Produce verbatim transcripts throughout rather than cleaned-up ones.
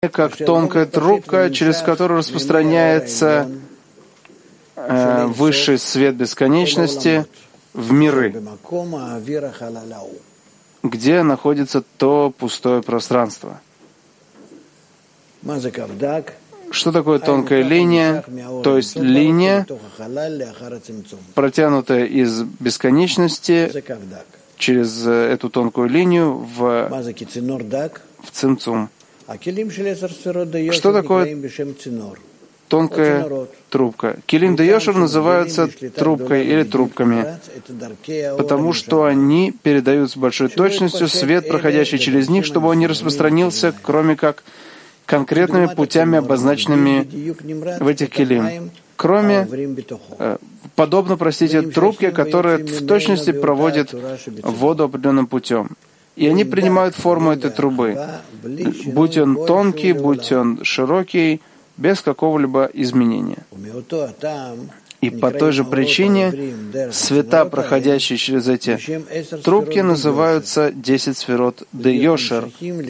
как тонкая трубка, через которую распространяется э, высший свет бесконечности в миры, где находится то пустое пространство. Что такое тонкая линия? То есть линия, протянутая из бесконечности через эту тонкую линию в, в цимцум. Что такое тонкая трубка? Килим де Йошер называются трубкой или трубками, потому что они передают с большой точностью свет, проходящий через них, чтобы он не распространился, кроме как конкретными путями, обозначенными в этих килим. Кроме, подобно, простите, трубке, которая в точности проводит воду определенным путем. И они принимают форму этой трубы, будь он тонкий, будь он широкий, без какого-либо изменения. И по той же причине света, проходящие через эти трубки, называются десять сферот де Йошер,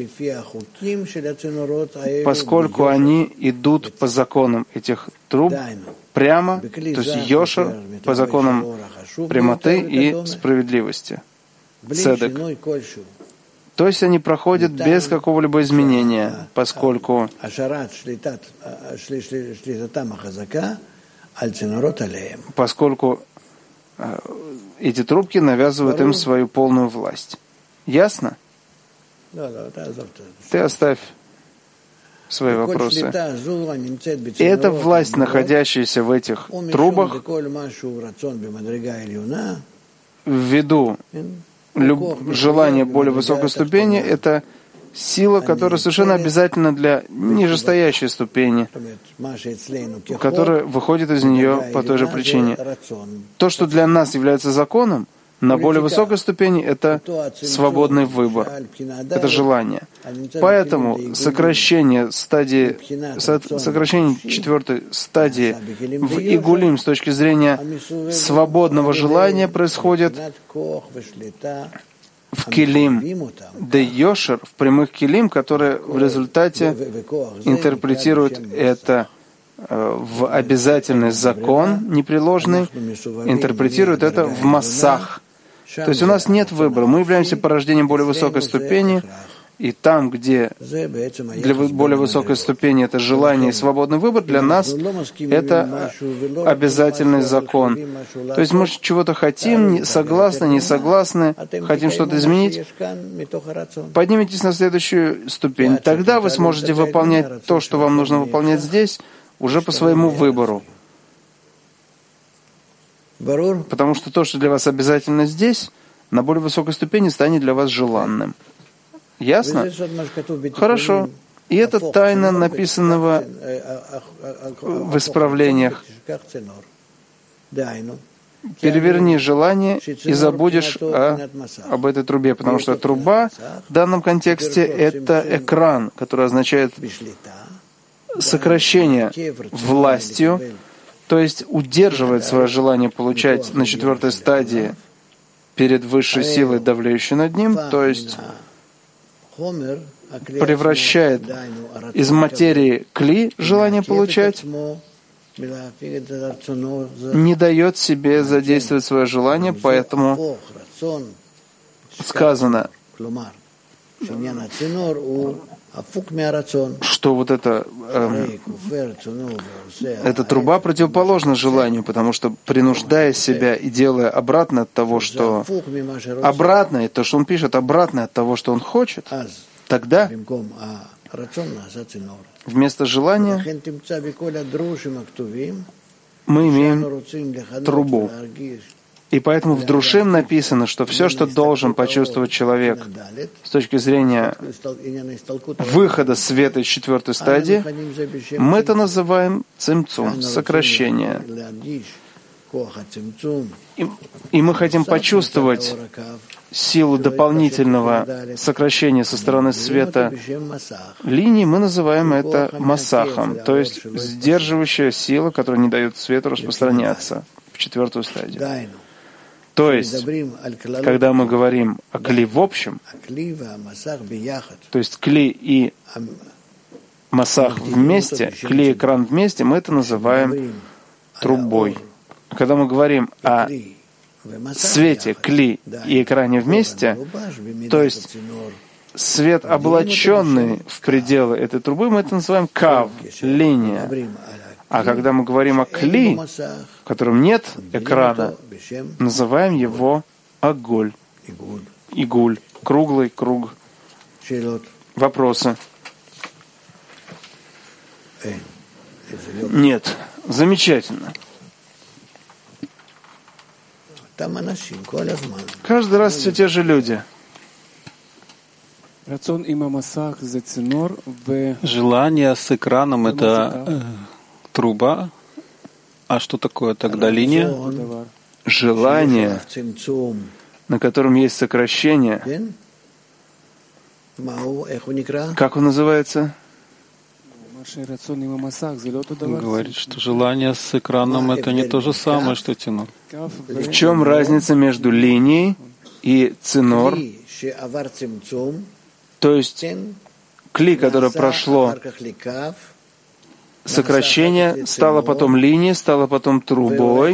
поскольку они идут по законам этих труб прямо, то есть Йошер по законам прямоты и справедливости. Цедек. То есть они проходят без какого-либо изменения, поскольку поскольку э, эти трубки навязывают им свою полную власть. Ясно? Ты оставь свои вопросы. И эта власть, находящаяся в этих трубах, ввиду люб... желания более высокой ступени, это сила, которая совершенно обязательна для нижестоящей ступени, которая выходит из нее по той же причине. То, что для нас является законом, на более высокой ступени это свободный выбор, это желание. Поэтому сокращение стадии, сокращение четвертой стадии в игулим с точки зрения свободного желания происходит в килим де Йошер, в прямых килим, которые в результате интерпретируют это в обязательный закон непреложный, интерпретируют это в массах. То есть у нас нет выбора. Мы являемся порождением более высокой ступени, и там, где для более высокой ступени это желание и свободный выбор, для нас это обязательный закон. То есть мы чего-то хотим, согласны, не согласны, хотим что-то изменить, поднимитесь на следующую ступень. Тогда вы сможете выполнять то, что вам нужно выполнять здесь, уже по своему выбору. Потому что то, что для вас обязательно здесь, на более высокой ступени станет для вас желанным. Ясно? Хорошо. И это тайна написанного в исправлениях. Переверни желание и забудешь о, об этой трубе, потому что труба в данном контексте — это экран, который означает сокращение властью, то есть удерживает свое желание получать на четвертой стадии перед высшей силой, давлеющей над ним, то есть превращает из материи кли желание получать, не дает себе задействовать свое желание, поэтому сказано, что вот эта, э, эта труба противоположна желанию, потому что, принуждая себя и делая обратно от того, что обратное, то, что он пишет, обратное от того, что он хочет, тогда вместо желания мы имеем трубу. И поэтому в Друшим написано, что все, что должен почувствовать человек с точки зрения выхода света из четвертой стадии, мы это называем цимцум, сокращение. И, и мы хотим почувствовать силу дополнительного сокращения со стороны света линии, мы называем это масахом, то есть сдерживающая сила, которая не дает свету распространяться в четвертую стадию. То есть, когда мы говорим о кли в общем, то есть кли и масах вместе, кли и экран вместе, мы это называем трубой. Когда мы говорим о свете, кли и экране вместе, то есть свет, облаченный в пределы этой трубы, мы это называем кав, линия. А когда мы говорим о кли, в котором нет экрана, называем его аголь, игуль, круглый круг. Вопросы? Нет. Замечательно. Каждый раз все те же люди. Желание с экраном — это э, труба. А что такое тогда линия? Желание, на котором есть сокращение. Как он называется? Говорит, что желание с экраном — это не то же самое, что тянор. В чем разница между линией и цинор? То есть кли, которое прошло сокращение, стало потом линией, стало потом трубой,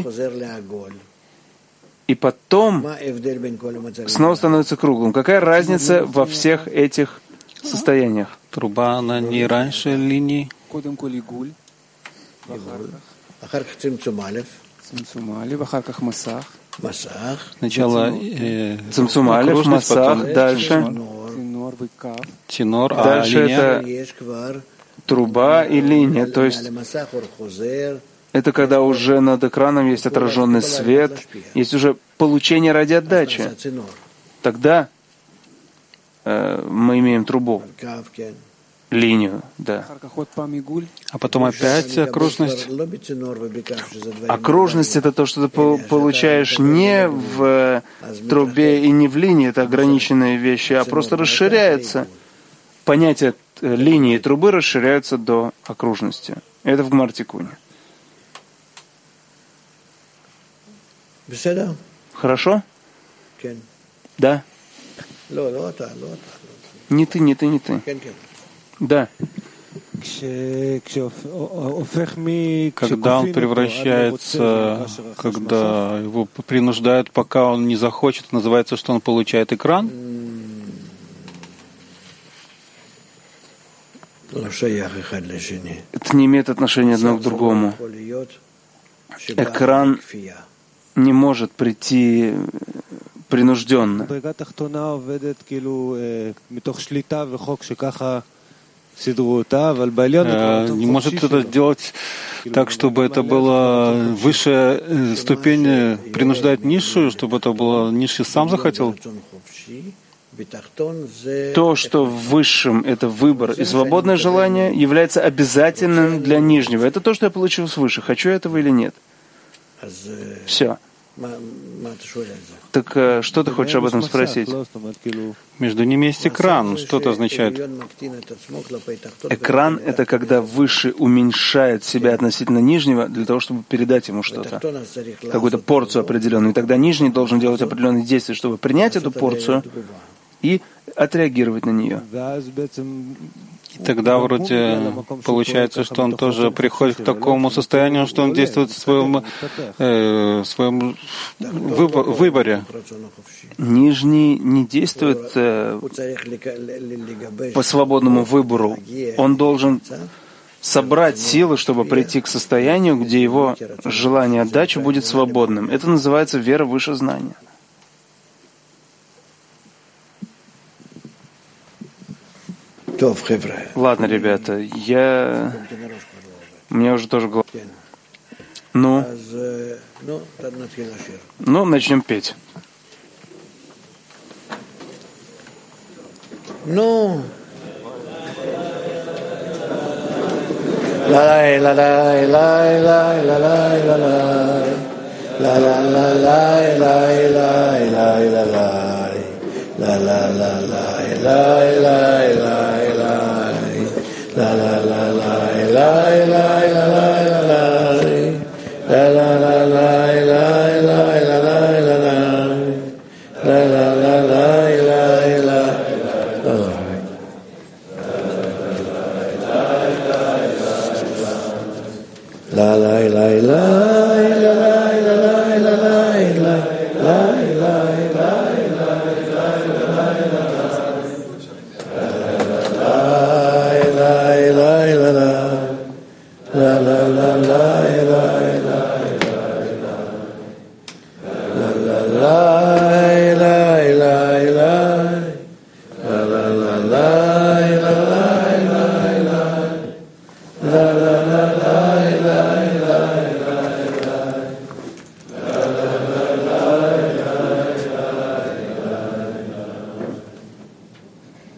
и потом снова становится круглым. Какая разница во всех этих состояниях? Труба, она не раньше линии. Сначала э, цимцум алеф, масах, дальше тенор, а дальше линия? Это труба и линия. То есть это когда уже над экраном есть отраженный свет, есть уже получение ради отдачи. Тогда э, мы имеем трубу, линию, да. А потом опять окружность. Окружность — это то, что ты получаешь не в трубе и не в линии, это ограниченные вещи, а просто расширяется. Понятие линии и трубы расширяются до окружности. Это в Гмар-Тикуне. Хорошо? Да? Не ты, не ты, не ты. Да. Когда он превращается, когда его принуждают, пока он не захочет, называется, что он получает экран? Это не имеет отношения одно к другому. Экран не может прийти принужденно. Не может это делать так, чтобы это была высшая ступень, принуждает низшую, чтобы это было низший сам захотел? То, что в высшем — это выбор и свободное желание, является обязательным для нижнего. Это то, что я получил свыше. Хочу этого или нет. Все. Так что ты хочешь об этом спросить? Между ними есть экран. Что это означает? Экран — это когда высший уменьшает себя относительно нижнего для того, чтобы передать ему что-то, какую-то порцию определенную. И тогда нижний должен делать определенные действия, чтобы принять эту порцию и отреагировать на нее. И тогда вроде получается, что он тоже приходит к такому состоянию, что он действует в своем, э, своем выборе. Нижний не действует э, по свободному выбору. Он должен собрать силы, чтобы прийти к состоянию, где его желание отдачи будет свободным. Это называется вера выше знания. Ладно, ребята, я... Мне уже тоже голова. Ну? Ну, начнем петь. Ну? Ла-лай, ла-лай, лай, лай, ла-лай, ла-лай. Ла-ла-ла-лай, лай, лай, лай, ла-лай. Ла-ла-ла-лай, лай, лай, лай, лай. Ла-ла-ла-лай, лай, лай, лай, лай. Ла-ла-ла-лай, лай, лай, лай, лай. Ла-ла-ла-лай, лай, лай, лай. la la la la la la la la la